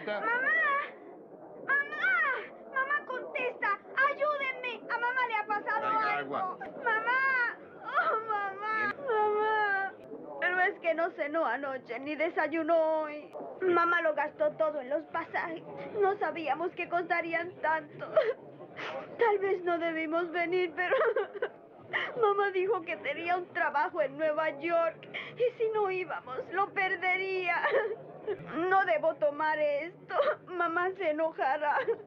hijita? ¡Mamá, contesta! ¡Ayúdenme! ¡A mamá le ha pasado algo! Agua. ¡Mamá! ¡Oh, mamá! Pero es que no cenó anoche ni desayunó hoy. Mamá lo gastó todo en los pasajes. No sabíamos que costarían tanto. Tal vez no debimos venir, pero... Mamá dijo que tenía un trabajo en Nueva York. Y si no íbamos, lo perdería. No debo tomar esto. Mamá se enojará.